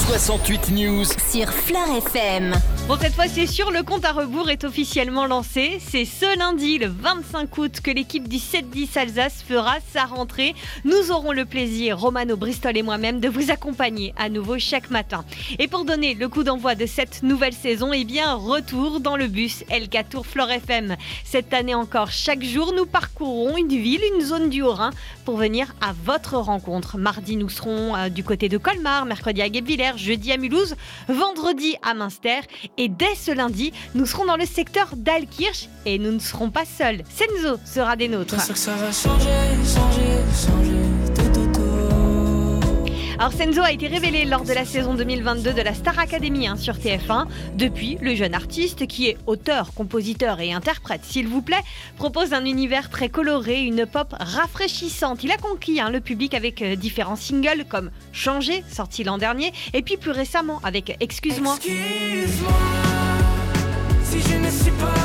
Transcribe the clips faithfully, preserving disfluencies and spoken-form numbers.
soixante-huit News sur Fleur F M. Bon, cette fois c'est sûr, le compte à rebours est officiellement lancé. C'est ce lundi, le vingt-cinq août, que l'équipe du sept dix Alsace fera sa rentrée. Nous aurons le plaisir, Romano Bristol et moi-même, de vous accompagner à nouveau chaque matin. Et pour donner le coup d'envoi de cette nouvelle saison, eh bien, retour dans le bus L K Tour Fleur F M. Cette année encore, chaque jour, nous parcourrons une ville, une zone du Haut-Rhin pour venir à votre rencontre. Mardi, nous serons euh, du côté de Colmar, mercredi à Guebwiller, jeudi à Mulhouse, vendredi à Münster. Et dès ce lundi, nous serons dans le secteur d'Alkirch et nous ne serons pas seuls. Senzo sera des nôtres. Bien sûr que ça va changer, changer, changer, tout, tout, tout. Alors Senzo a été révélé lors de la saison deux mille vingt-deux de la Star Academy hein, sur T F un. Depuis, le jeune artiste, qui est auteur, compositeur et interprète, s'il vous plaît, propose un univers très coloré, une pop rafraîchissante. Il a conquis hein, le public avec euh, différents singles comme Changer, sorti l'an dernier, et puis plus récemment avec Excuse-moi. Excuse-moi, si je ne suis pas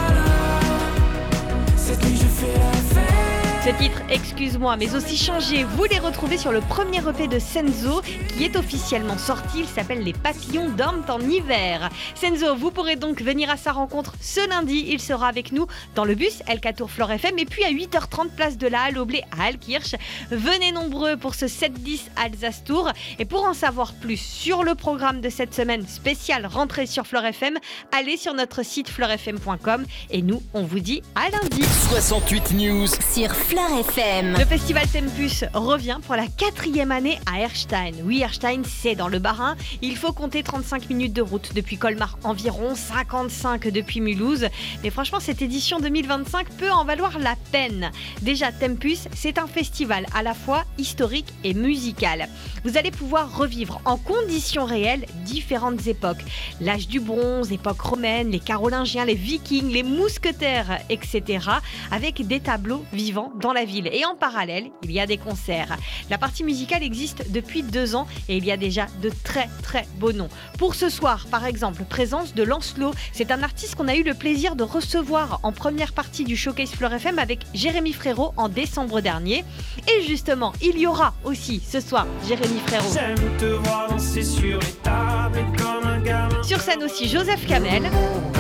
là, cette nuit je fais la fête. Ce titre, Excuse-moi, mais aussi Changer, vous les retrouvez sur le premier E P de Senzo qui est officiellement sorti. Il s'appelle Les papillons dorment en hiver. Senzo, vous pourrez donc venir à sa rencontre ce lundi. Il sera avec nous dans le bus L K Tour Fleur F M et puis à huit heures trente, place de la Halle au Blé à Alkirch. Venez nombreux pour ce sept dix Alsace Tour. Et pour en savoir plus sur le programme de cette semaine spéciale rentrée sur Fleur F M, allez sur notre site fleur f m point com et nous, on vous dit à lundi. soixante-huit News Sur Fleur F M. Le festival Tempus revient pour la quatrième année à Erstein. Oui, Erstein, c'est dans le Bas-Rhin. Il faut compter trente-cinq minutes de route depuis Colmar, environ cinquante-cinq depuis Mulhouse. Mais franchement, cette édition deux mille vingt-cinq peut en valoir la peine. Déjà, Tempus, c'est un festival à la fois historique et musical. Vous allez pouvoir revivre en conditions réelles différentes époques. L'âge du bronze, époque romaine, les Carolingiens, les Vikings, les mousquetaires, et cetera. Avec des tableaux vivants dans la ville. Et en parallèle, il y a des concerts. La partie musicale existe depuis deux ans et il y a déjà de très très beaux noms. Pour ce soir, par exemple, présence de Lancelot. C'est un artiste qu'on a eu le plaisir de recevoir en première partie du Showcase Fleur F M avec Jérémy Frérot en décembre dernier. Et justement, il y aura aussi ce soir Jérémy Frérot. J'aime te voir danser sur les tables comme un gamin. Sur scène aussi Joseph Kamel.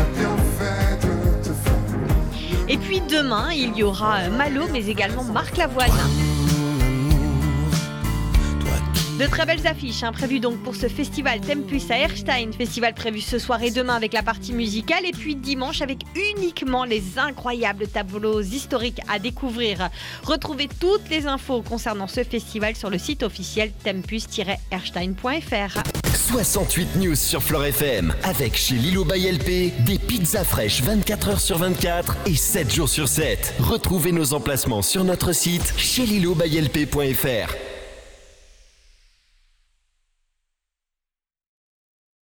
Et puis demain, il y aura Malo, mais également Marc Lavoine. De très belles affiches hein, prévues donc pour ce festival Tempus à Erstein, festival prévu ce soir et demain avec la partie musicale, et puis dimanche avec uniquement les incroyables tableaux historiques à découvrir. Retrouvez toutes les infos concernant ce festival sur le site officiel tempus tiret erstein point f r. soixante-huit News sur Fleur F M avec chez Lilo by L P, des pizzas fraîches vingt-quatre heures sur vingt-quatre et sept jours sur sept. Retrouvez nos emplacements sur notre site chez lilo by l p point f r.